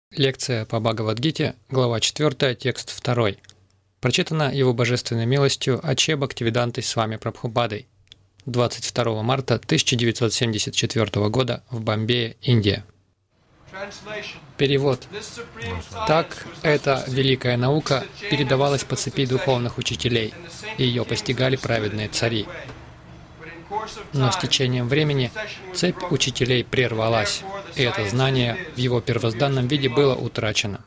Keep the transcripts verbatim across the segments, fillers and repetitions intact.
Лекция по Бхагавад-гите, глава четвёртая, текст второй. Прочитана Его Божественной милостью Аче Бхактивидантой Свами Прабхупадой двадцать второго марта тысяча девятьсот семьдесят четвёртого года в Бомбее, Индия. Перевод. Так, эта великая наука передавалась по цепи духовных учителей, и ее постигали праведные цари. Но с течением времени цепь учителей прервалась, и это знание в его первозданном виде было утрачено.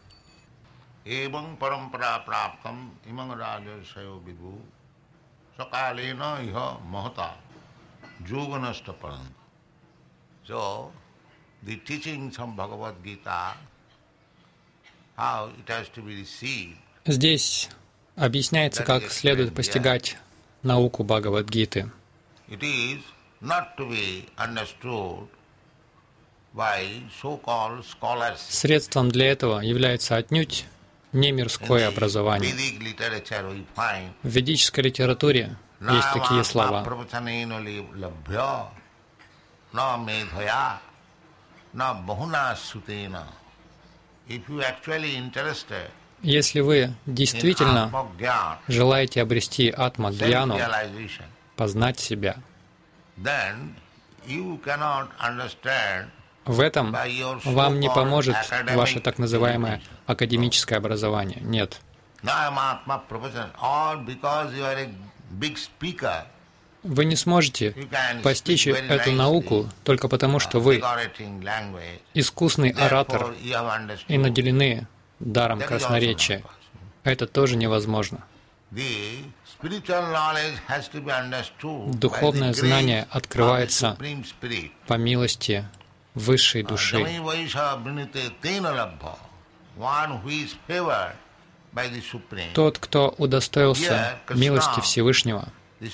Здесь объясняется, как следует постигать науку Бхагавад-гиты. It is not to be understood by so-called scholars. Средством для этого является отнюдь не мирское образование. В ведической литературе есть такие слова. Если вы действительно желаете обрести атма-гьяну, познать себя, в этом вам не поможет ваше так называемое академическое образование. Нет. Вы не сможете постичь эту науку только потому, что вы искусный оратор и наделены даром красноречия. Это тоже невозможно. Духовное знание открывается по милости высшей души. Тот, кто удостоился милости Всевышнего,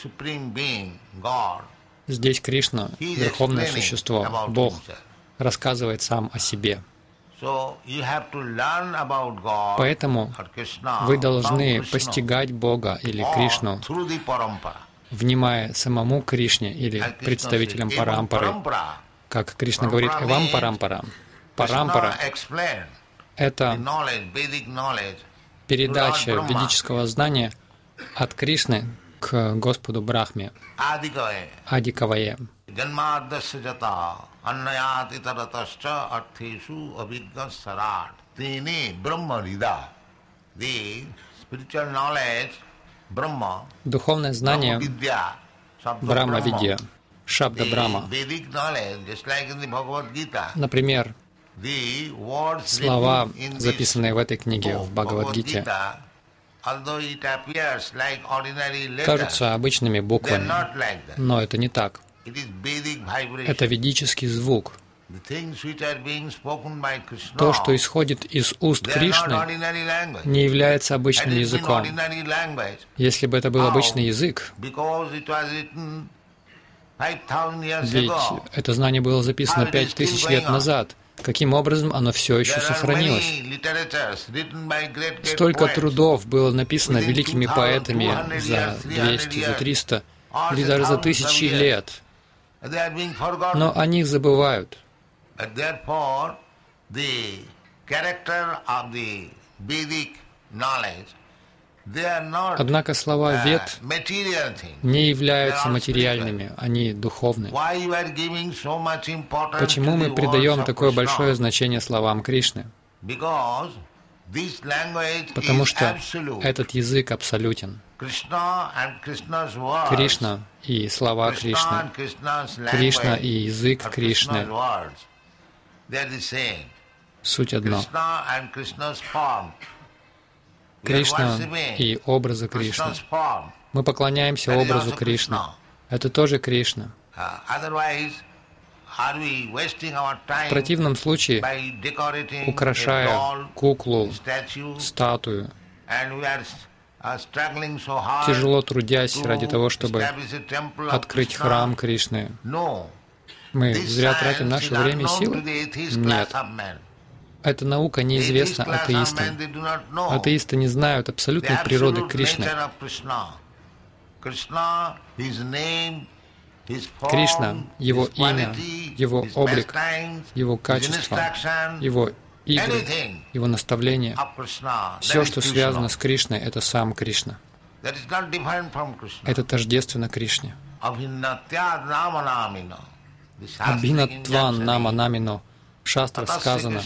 здесь Кришна, Верховное Существо, Бог, рассказывает сам о себе. Поэтому вы должны постигать Бога или Кришну, внимая самому Кришне или представителям Парампары. Как Кришна говорит, «Эвам Парампара». Парампара — это передача ведического знания от Кришны к Господу Брахме, Адикавае. Духовное знание Брахма-видья, Шабда Брахма. Например, слова, записанные в этой книге, в Бхагавад-гите, кажутся обычными буквами, но это не так. Это ведический звук. То, что исходит из уст Кришны, не является обычным языком. Если бы это был обычный язык, ведь это знание было записано пять тысяч лет назад, каким образом оно все еще сохранилось? Столько трудов было написано великими поэтами за двести, за триста или даже за тысячи лет, но о них забывают. Однако слова Вед не являются материальными, они духовны. Почему мы придаем такое большое значение словам Кришны? Потому что этот язык абсолютен. Кришна и слова Кришны, Кришна и язык Кришны — суть одно. Кришна и образы Кришны. Мы поклоняемся образу Кришны. Это тоже Кришна. В противном случае, украшая куклу, статую, тяжело трудясь ради того, чтобы открыть храм Кришны, мы зря тратим наше время и силы? Нет. Эта наука неизвестна атеистам. Атеисты не знают абсолютной природы Кришны. Кришна, Его имя, Его облик, Его качество, Его игры, Его наставления, все, что связано с Кришной, это сам Кришна. Это тождественно Кришне. Абхинатван нама намино. В шастрах сказано,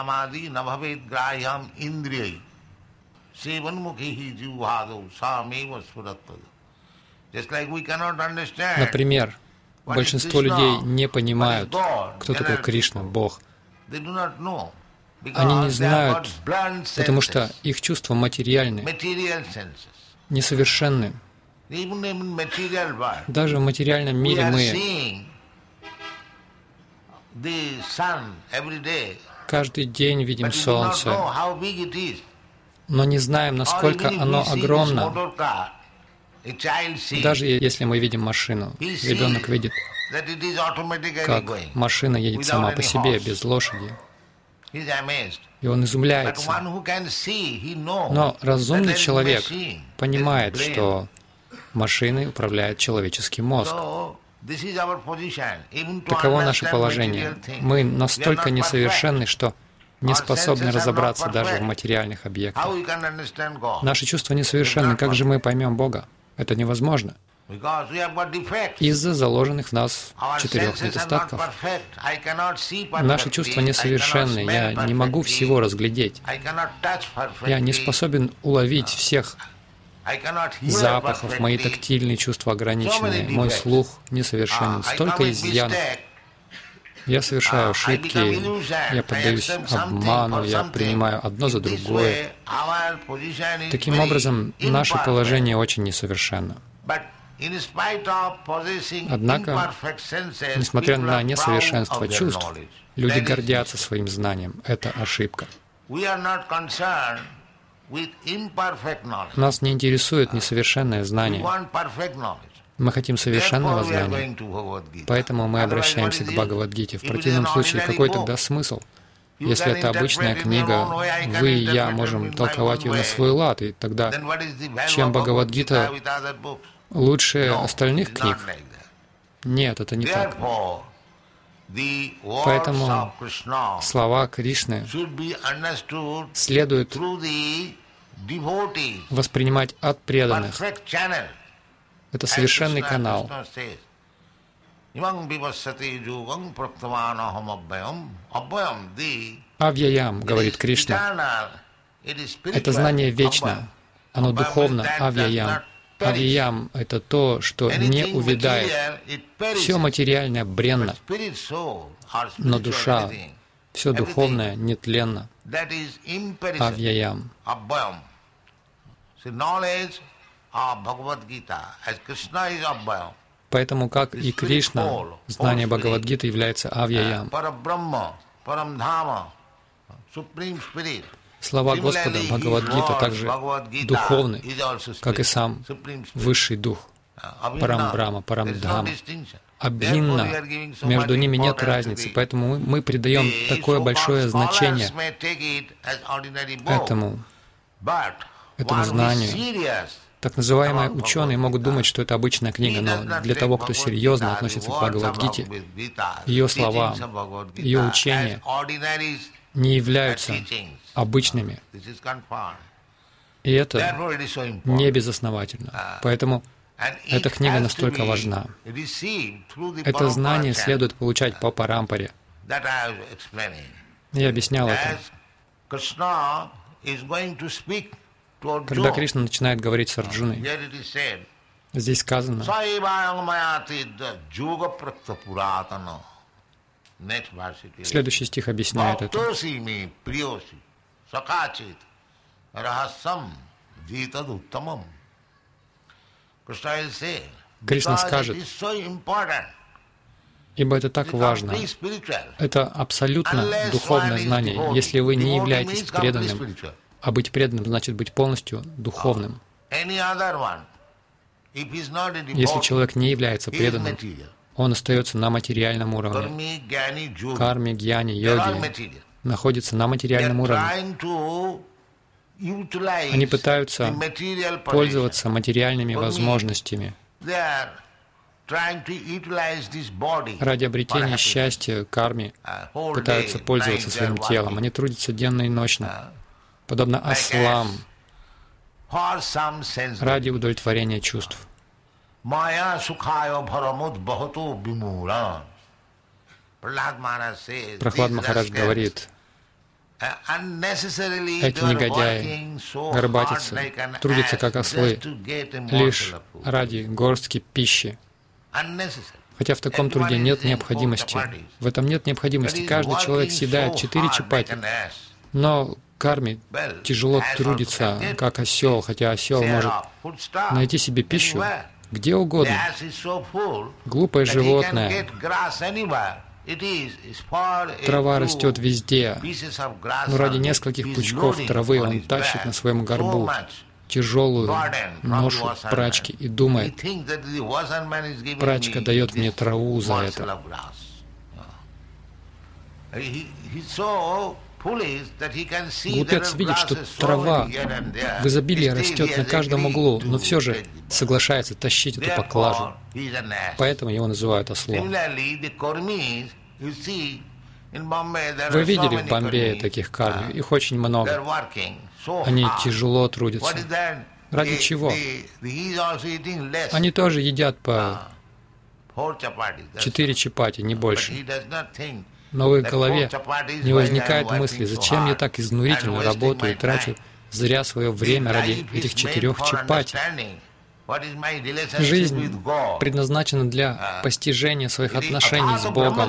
например, большинство людей не понимают, кто такой Кришна, Бог. Они не знают, потому что их чувства материальны, несовершенны. Даже в материальном мире мы каждый день видим солнце, но не знаем, насколько оно огромно. Даже если мы видим машину, ребенок видит, как машина едет сама по себе, без лошади. И он изумляется. Но разумный человек понимает, что машиной управляет человеческий мозг. Таково наше положение. Мы настолько несовершенны, что не способны разобраться даже в материальных объектах. Наши чувства несовершенны. Как же мы поймем Бога? Это невозможно. Из-за заложенных в нас четырех недостатков. Наши чувства несовершенны. Я не могу всего разглядеть. Я не способен уловить всех запахов, мои тактильные чувства ограничены, мой слух несовершенен, столько изъянов. Я совершаю ошибки, я поддаюсь обману, я принимаю одно за другое. Таким образом, наше положение очень несовершенно. Однако, несмотря на несовершенство чувств, люди гордятся своим знанием. Это ошибка. Нас не интересует несовершенное знание. Мы хотим совершенного знания. Поэтому мы обращаемся к Бхагавад-гите. В противном случае, какой тогда смысл? Если это обычная книга, вы и я можем толковать ее на свой лад, и тогда чем Бхагавад-гита лучше остальных книг? Нет, это не так. Поэтому слова Кришны следует воспринимать от преданных. Это совершенный канал. Авьяям, говорит Кришна, это знание вечно, оно духовно, авьяям. Авьяям — это то, что не увядает. Все материальное бренно, но душа, все духовное нетленно. Авьяям. Поэтому, как и Кришна, знание Бхагавад-гиты является авьяям. Слова Господа Бхагавад-гита также духовны, как и сам Высший Дух, Парам-Брахма, Парам-Дхама. Абхинна, между ними нет разницы, поэтому мы придаем такое большое значение этому, этому знанию. Так называемые ученые могут думать, что это обычная книга, но для того, кто серьезно относится к Бхагавад-гите, ее слова, ее учения не являются обычными. И это не безосновательно. Поэтому эта книга настолько важна. Это знание следует получать по парампаре. Я объяснял это. Когда Кришна начинает говорить с Арджуной, здесь сказано, следующий стих объясняет это. Кришна скажет, ибо это так важно. Это абсолютно духовное знание. Если вы не являетесь преданным, а быть преданным значит быть полностью духовным. Если человек не является преданным, он остается на материальном уровне. Карми, гьяни, йоги находятся на материальном уровне. Они пытаются пользоваться материальными возможностями. ради обретения счастья, карми, пытаются пользоваться своим телом. Они трудятся денно и ночно, подобно ослам, ради удовлетворения чувств. Прохлад Махарадж говорит, эти негодяи, горбатицы, трудятся как ослы лишь ради горстки пищи. Хотя в таком труде нет необходимости. В этом нет необходимости. Каждый человек съедает четыре чапати. Но карме тяжело трудится, как осел, хотя осел может найти себе пищу где угодно. Глупое животное. Трава растет везде, но ради нескольких пучков травы он тащит на своем горбу тяжелую ношу прачки и думает, прачка дает мне траву за это. Глупец видит, что трава в изобилии растет на каждом углу, но все же соглашается тащить эту поклажу. Поэтому его называют ослом. Вы видели в Бомбее таких карми, их очень много. Они тяжело трудятся. Ради чего? Они тоже едят по четыре чапати, не больше. Но в их голове не возникает мысли, зачем я так изнурительно работаю и трачу зря свое время ради этих четырех чапати. Жизнь предназначена для постижения своих отношений с Богом.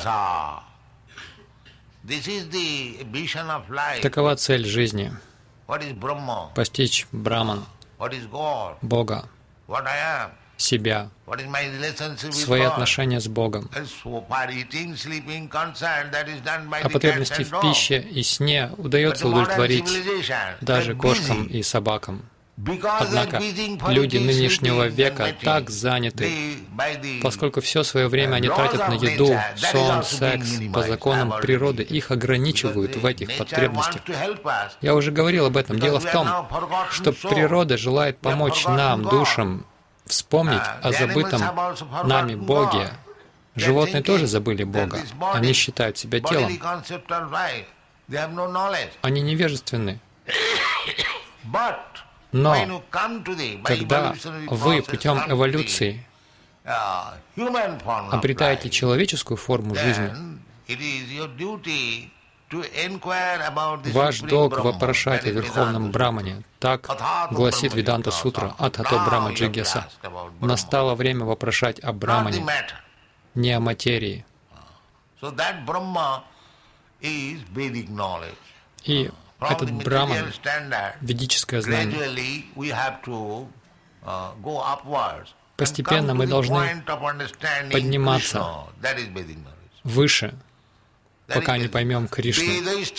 Такова цель жизни. Постичь Браман, Бога, себя, свои отношения с Богом. А потребности в пище и сне удается удовлетворить даже кошкам и собакам. Однако люди нынешнего века так заняты, поскольку все свое время они тратят на еду, сон, секс, по законам природы, их ограничивают в этих потребностях. Я уже говорил об этом. Дело в том, что природа желает помочь нам, душам, вспомнить о забытом нами Боге. Животные тоже забыли Бога. Они считают себя телом. Они невежественны. Но когда вы путем эволюции обретаете человеческую форму жизни, ваш долг вопрошать о Верховном Брамане. Так гласит Веданта Сутра Адхато Брахма Джигьяса. Настало время вопрошать о Брамане, не о материи. И этот Браман, ведическое знание, постепенно мы должны подниматься выше, пока не поймем Кришну.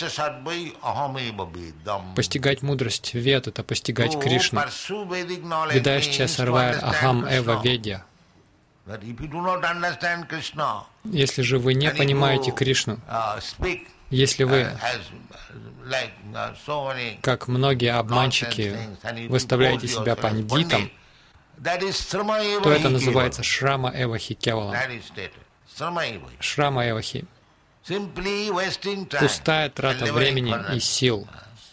Постигать мудрость Вед — это постигать Кришну. Ведающая Сарвайр Ахам Эва Ведья. Если же вы не понимаете Кришну, если вы, как многие обманщики, выставляете себя пандитом, то это называется Шрама Эвахи Кевалам. Шрама Эвахи. Пустая трата времени и сил.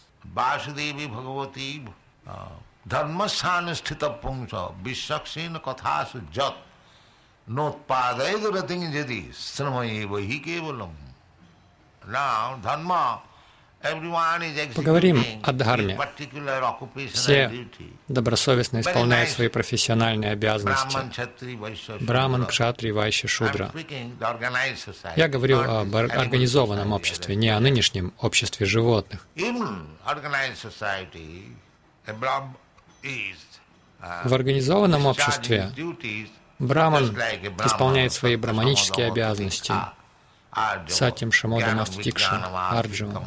Поговорим о дхарме. Все добросовестно исполняют свои профессиональные обязанности. Браман, кшатри, вайшья, шудра. Я говорю об организованном обществе, не о нынешнем обществе животных. В организованном обществе браман исполняет свои браманические обязанности. Сатьям Шамодам Астикшам Арджавам.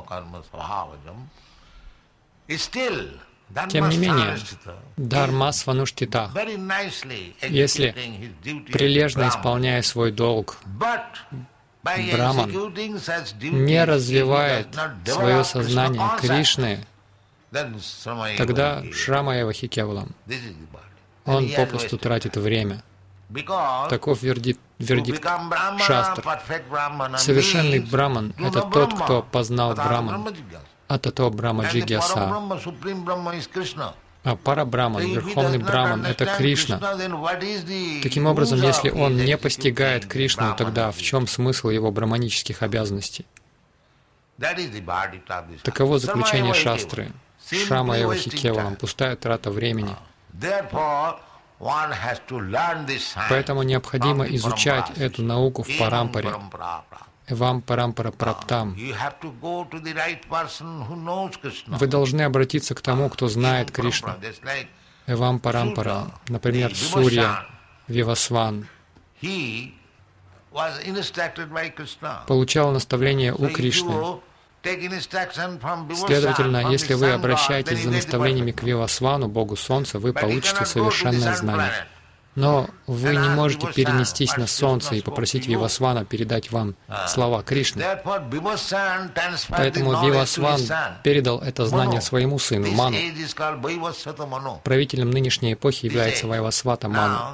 Тем не менее, Дharma Свануштита, если прилежно исполняя свой долг, Браман не развивает свое сознание Кришны, тогда Шрама Эвахи Кевалам. Он попросту тратит время. Таков вердикт, вердикт шастр. Совершенный браман — это тот, кто познал Браман, а тато Брахма Джигьяса. А Парабраман, Верховный Браман — это Кришна. Таким образом, если он не постигает Кришну, тогда в чем смысл его браманических обязанностей? Таково заключение шастры. Шрама Эва Хикевалам, пустая трата времени. Поэтому необходимо изучать эту науку в парампаре. Эвам парампара праптам. Вы должны обратиться к тому, кто знает Кришну. Эвам парампара, например, Сурья, Вивасван, получал наставление у Кришны. Следовательно, если вы обращаетесь за наставлениями к Вивасвану, Богу Солнца, вы получите совершенное знание. Но вы не можете перенестись на Солнце и попросить Вивасвана передать вам слова Кришны. Поэтому Вивасван передал это знание своему сыну, Ману. Правителем нынешней эпохи является Вайвасвата Ману.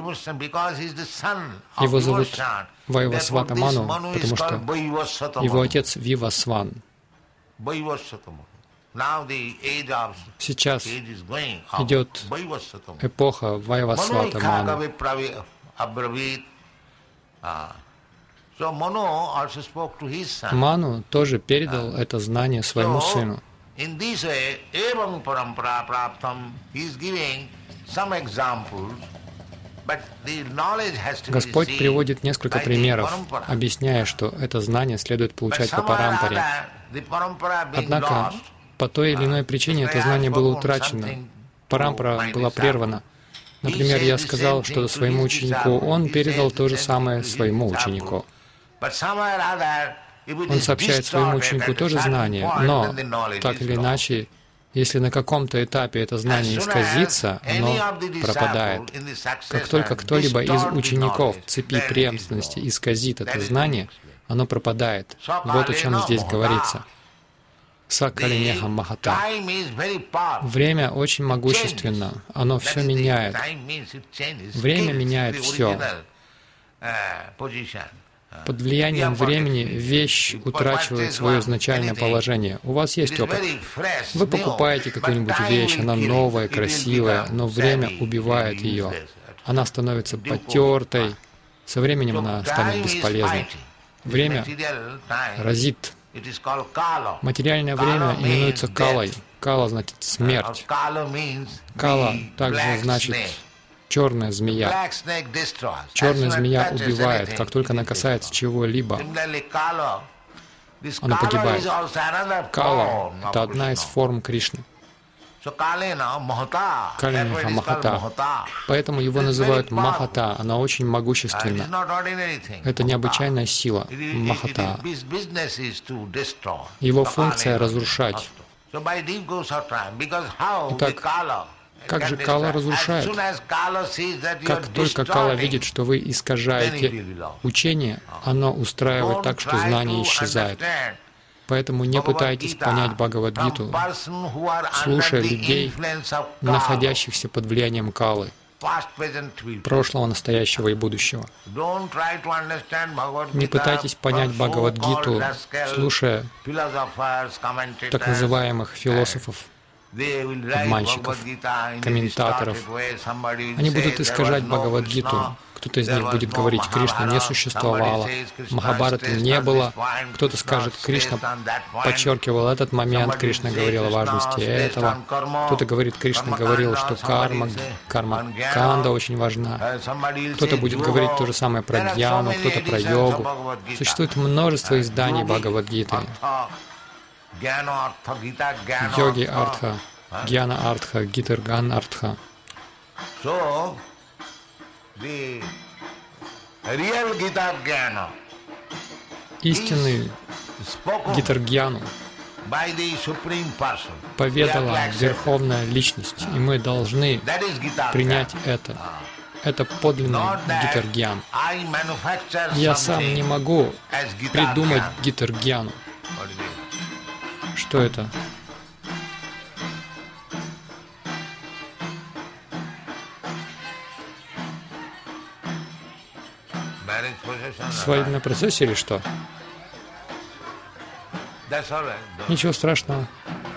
Его зовут Вайвасвата Ману, потому что его отец Вивасван. Сейчас идет эпоха Вайвасвата Ману. Ману тоже передал это знание своему сыну. Господь приводит несколько примеров, объясняя, что это знание следует получать по парампаре. Однако, по той или иной причине это знание было утрачено. Парампара была прервана. Например, я сказал что-то своему ученику, он передал то же самое своему ученику. Он сообщает своему ученику то же знание, но, так или иначе, если на каком-то этапе это знание исказится, оно пропадает. Как только кто-либо из учеников в цепи преемственности исказит это знание, оно пропадает. Вот о чем здесь говорится. Сакалинеха Махата. Время очень могущественно, оно все меняет. Время меняет все. Под влиянием времени вещь утрачивает свое изначальное положение. У вас есть опыт. Вы покупаете какую-нибудь вещь, она новая, красивая, но время убивает ее. Она становится потертой, со временем она станет бесполезной. Время разит. Материальное время именуется калой. Кала значит смерть. Кала также значит черная змея. Черная змея убивает, как только она касается чего-либо, она погибает. Кала — это одна из форм Кришны. Калинеха Махата. Поэтому его называют Махата. Она очень могущественна. Это необычайная сила. Махата. Его функция — разрушать. Итак, как же Кала разрушает? Как только Кала видит, что вы искажаете учение, оно устраивает так, что знание исчезает. Поэтому не пытайтесь понять Бхагавад-гиту, слушая людей, находящихся под влиянием Калы, прошлого, настоящего и будущего. Не пытайтесь понять Бхагавад-гиту, слушая так называемых философов, обманщиков, комментаторов. Они будут искажать Бхагавад-гиту. Кто-то из них будет говорить, Кришна не существовала, Махабхараты не было. Кто-то скажет, Кришна подчеркивал этот момент, Кришна говорил о важности этого. Кто-то говорит, Кришна говорил, что карма, карма-канда очень важна. Кто-то будет говорить то же самое про гьяну, кто-то про йогу. Существует множество изданий Бхагавад-гиты. Йоги Артха, Гьяна Артха, Гитарган Артха. Истинный Гитаргьяну поведала Верховная Личность, и мы должны принять это. Это подлинный Гитаргьян. Я сам не могу придумать Гитаргьяну. Что это? procession. Свадебная процессия или что? That's all right. Don't- Ничего страшного.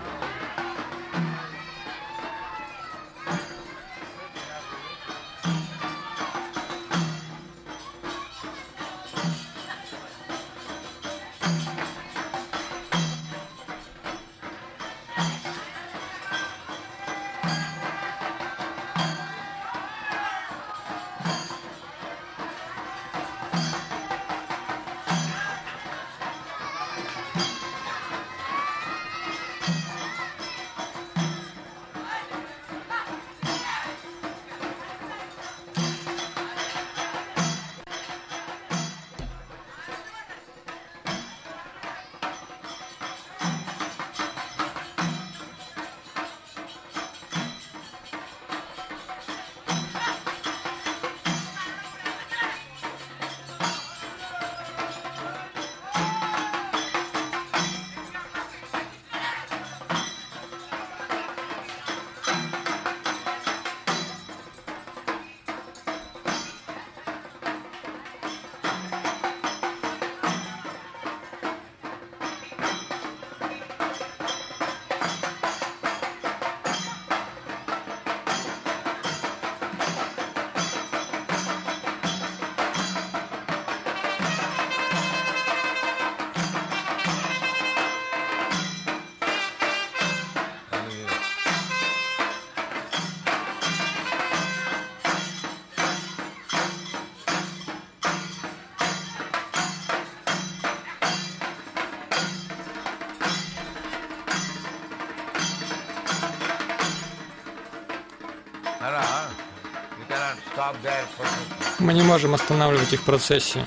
No, no, you cannot stop their procession. Мы не можем останавливать их процессии.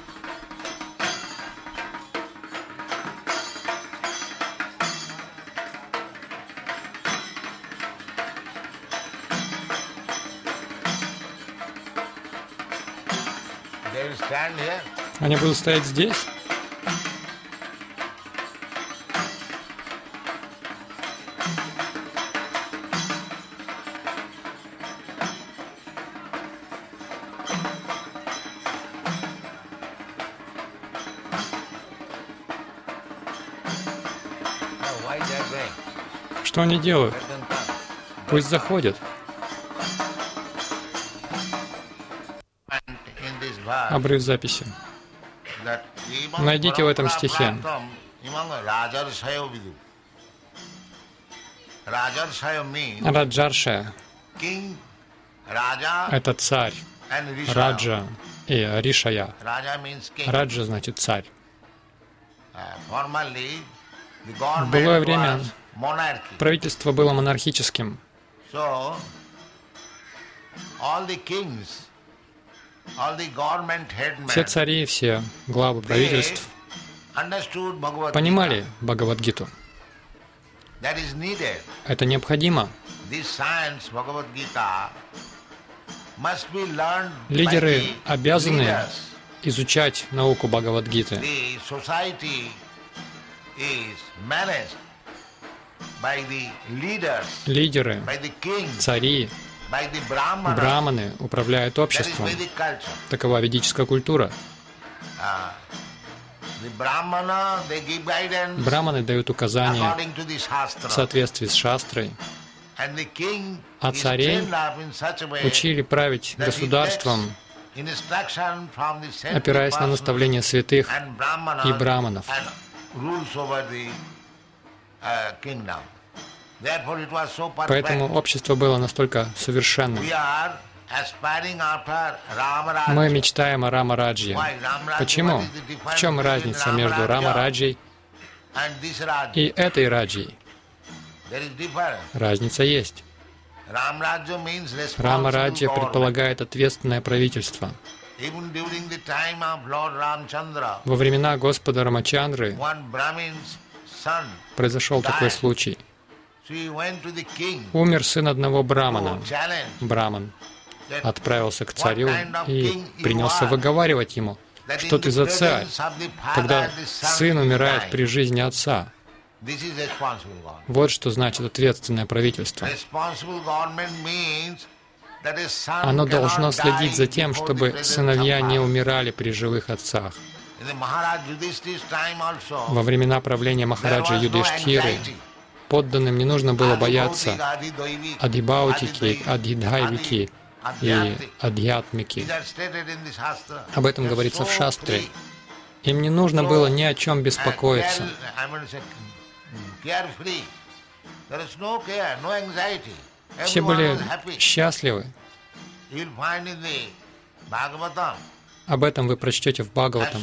They will stand here. Они будут стоять здесь. No, why they are going? Что они делают? Let them come. Пусть заходят. And in this verse, Обрыв записи. that imam Найдите в этом стихе. Paramapraktam imam Rajarsayo vidu. Rajarsayo means Раджарша king, Raja — это царь. and Rishaya. Раджа и Ришая. Raja means king. Раджа значит царь. Uh, formerly, the В government былое время was monarchy. правительство было монархическим. So, all the kings, all the government headmen, Все цари, все главы they правительств understood Bhagavad понимали Gita. Бхагавад-гиту. That is needed. Это необходимо. This science, Bhagavad Gita, must be learned by Лидеры the обязаны leaders. изучать науку Бхагавад-гиты. The society is managed by the leaders, Лидеры, by the kings, цари, by the brahmanas. браманы управляют That is обществом. Vedic culture. Такова ведическая культура. Uh, the brahmana, they give guidance Браманы дают указания according to the в shastra. соответствии с шастрой. And the king А is царей trained up in such a way Учили править that he государством, takes instruction from the saintly опираясь на persons наставления святых and brahmanas и браманов. and rules over the uh, kingdom. Therefore it was so perfect. Поэтому общество было настолько совершенным. We are aspiring after Rama Мы Rajya. мечтаем о Рама-Раджье. Why Ram Rajya? Почему? What is the difference В чем between разница Rama между Rajya Рама-Раджьей and this Rajya? и этой Раджьей? There is difference. Разница есть. Ram Rajya means responsible Рама-Раджья government. предполагает ответственное правительство. Even during the time of Lord Ramchandra, Во времена Господа Рамачандры one Brahmin's son, произошел такой случай. so he went to the king Умер сын одного to брамана. challenge Браман that отправился к царю и принялся выговаривать ему, that что in ты the за царь, presence of the father, когда the son сын is умирает dying. при жизни отца. This is responsible government. Вот что значит ответственное правительство. Responsible government means Оно должно следить за тем, чтобы сыновья не умирали при живых отцах. Во времена правления Махараджа Юдхиштхиры подданным не нужно было бояться адхибаутики, адхидхайвики и адхьятмики. Об этом говорится в Шастре. Им не нужно было ни о чем беспокоиться. Все были счастливы. Об этом вы прочтете в Бхагаватам.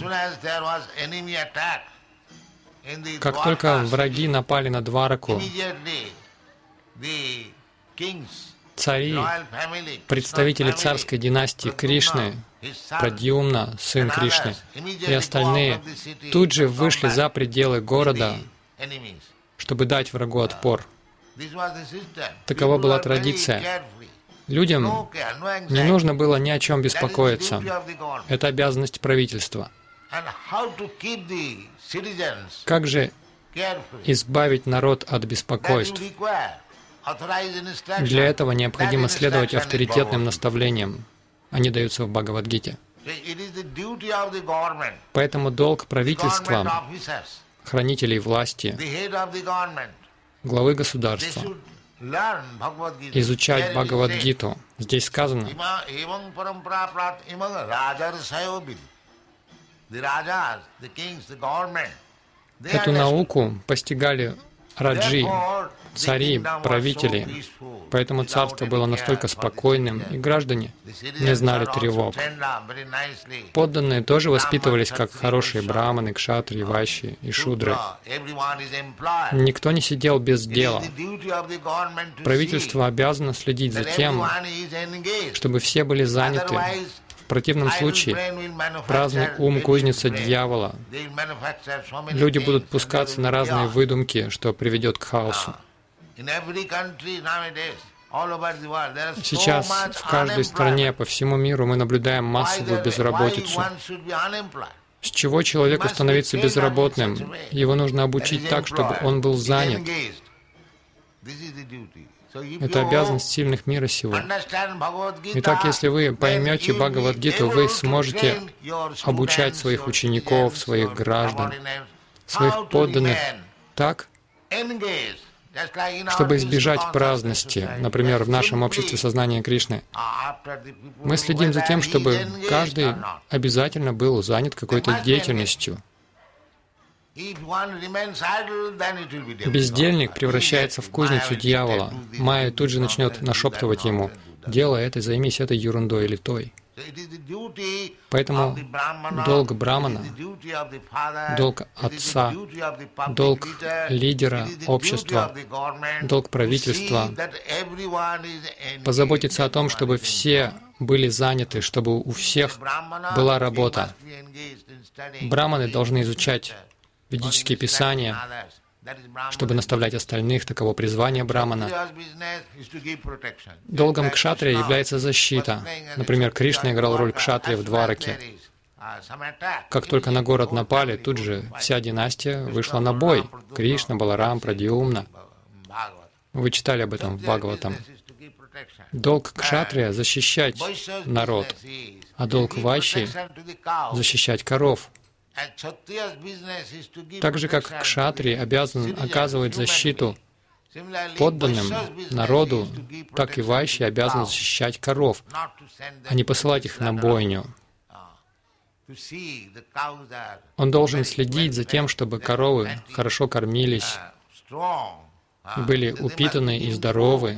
Как только враги напали на Двараку, цари, представители царской династии Кришны, Прадьюмна, сын Кришны, и остальные тут же вышли за пределы города, чтобы дать врагу отпор. Такова была традиция. Людям не нужно было ни о чем беспокоиться. Это обязанность правительства. Как же избавить народ от беспокойств? Для этого необходимо следовать авторитетным наставлениям. Они даются в Бхагавад-гите. Поэтому долг правительства, хранителей власти, главы государства изучать Бхагавад-гиту. Здесь сказано: эту науку постигали раджи, цари, правители, поэтому царство было настолько спокойным, и граждане не знали тревог. Подданные тоже воспитывались как хорошие браманы, кшатрии, вайши и шудры. Никто не сидел без дела. Правительство обязано следить за тем, чтобы все были заняты. В противном случае праздный ум — кузница дьявола. Люди будут пускаться на разные выдумки, что приведет к хаосу. Сейчас в каждой стране, по всему миру мы наблюдаем массовую безработицу. С чего человеку становиться безработным? Его нужно обучить так, чтобы он был занят. Это обязанность сильных мира сего. Итак, если вы поймете Бхагавад-гиту, вы сможете обучать своих учеников, своих граждан, своих подданных так, чтобы избежать праздности. Например, в нашем обществе сознания Кришны мы следим за тем, чтобы каждый обязательно был занят какой-то деятельностью. Бездельник превращается в кузницу дьявола. Майя тут же начнет нашептывать ему: «Делай это, займись этой ерундой или той». Поэтому долг брамана, долг отца, долг лидера общества, долг правительства — позаботиться о том, чтобы все были заняты, чтобы у всех была работа. Браманы должны изучать ведические писания, чтобы наставлять остальных, таково призвание брамана. Долгом кшатрия является защита. Например, Кришна играл роль кшатрия в Двараке. Как только на город напали, тут же вся династия вышла на бой. Кришна, Баларам, Прадьюмна. Вы читали об этом в Бхагаватам. Долг кшатрия — защищать народ, а долг вайши — защищать коров. Так же, как кшатрий обязан оказывать защиту подданным, народу, так и вайши обязан защищать коров, а не посылать их на бойню. Он должен следить за тем, чтобы коровы хорошо кормились, были упитаны и здоровы.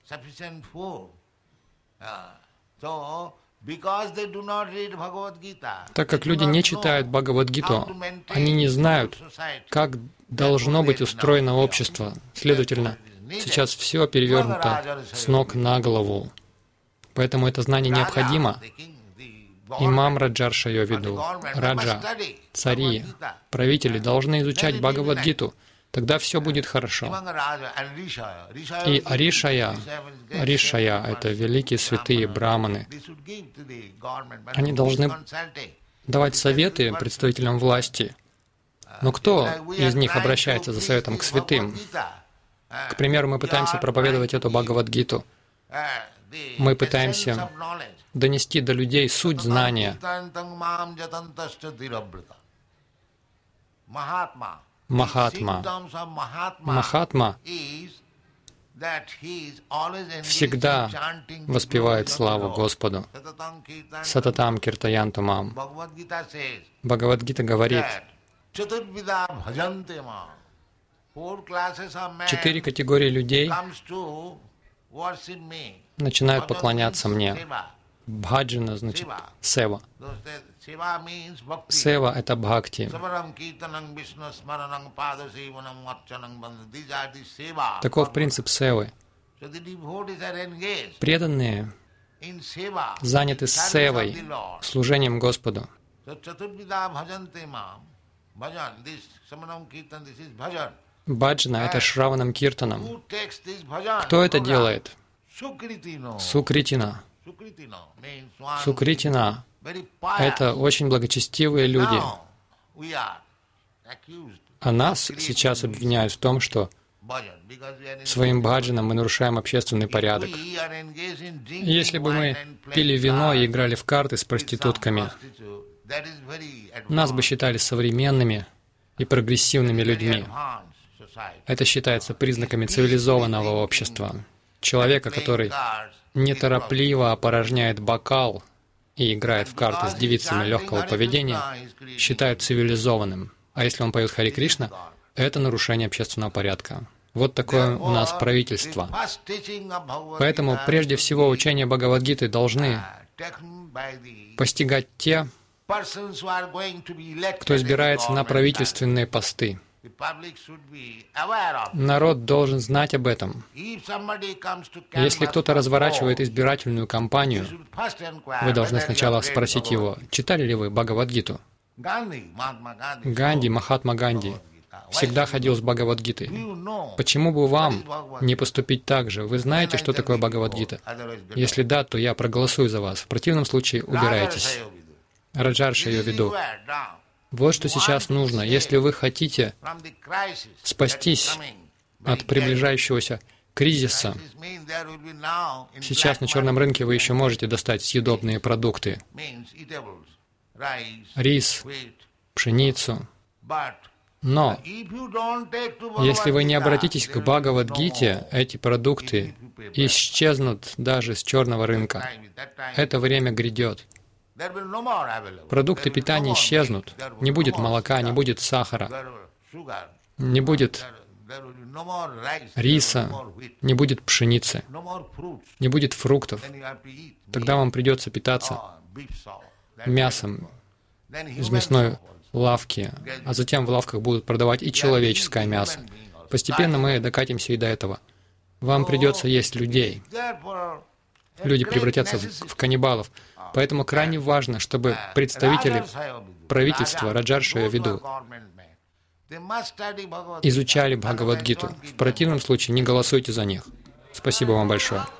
Так как люди не читают Бхагавад-гиту, они не знают, как должно быть устроено общество. Следовательно, сейчас все перевернуто с ног на голову. Поэтому это знание необходимо. Имам Раджарша Йовиду, Раджа, цари, правители должны изучать Бхагавад-гиту. Тогда все будет хорошо. И Аришая, Аришая — это великие святые браманы. Они должны давать советы представителям власти. Но кто из них обращается за советом к святым? К примеру, мы пытаемся проповедовать эту Бхагавад-гиту. Мы пытаемся донести до людей суть знания. Махатма. Махатма всегда воспевает славу Господу. Сататам киртаянту мам. Бхагавад-гита говорит, четыре категории людей начинают поклоняться мне. Бхаджана значит сева. Сева — это бхакти. Таков принцип севы. Преданные заняты севой, служением Господу. Баджана — это Шраванам Киртанам. Кто это делает? Сукритина. Сукритина — это очень благочестивые люди. А нас сейчас обвиняют в том, что своим баджаном мы нарушаем общественный порядок. Если бы мы пили вино и играли в карты с проститутками, нас бы считали современными и прогрессивными людьми. Это считается признаками цивилизованного общества. Человека, который неторопливо опорожняет бокал и играет в карты с девицами легкого поведения, считают цивилизованным. А если он поет Хари Кришна, это нарушение общественного порядка. Вот такое у нас правительство. Поэтому прежде всего учения Бхагавад-гиты должны постигать те, кто избирается на правительственные посты. Народ должен знать об этом. Если кто-то разворачивает избирательную кампанию, вы должны сначала спросить его, читали ли вы Бхагавад-гиту? Ганди, Махатма Ганди, всегда ходил с Бхагавад-гитой. Почему бы вам не поступить так же? Вы знаете, что такое Бхагавад-гита? Если да, то я проголосую за вас. В противном случае убирайтесь. Раджарша ее веду. Вот что сейчас нужно. Если вы хотите спастись от приближающегося кризиса, сейчас на черном рынке вы еще можете достать съедобные продукты. Рис, пшеницу. Но если вы не обратитесь к Бхагавад-гите, эти продукты исчезнут даже с черного рынка. Это время грядет. Продукты питания исчезнут. Не будет молока, не будет сахара, не будет риса, не будет пшеницы, не будет фруктов. Тогда вам придется питаться мясом из мясной лавки, а затем в лавках будут продавать и человеческое мясо. Постепенно мы докатимся и до этого. Вам придется есть людей. Люди превратятся в, в каннибалов. Поэтому крайне важно, чтобы представители правительства Раджарша веду изучали Бхагавад-гиту. В противном случае не голосуйте за них. Спасибо вам большое.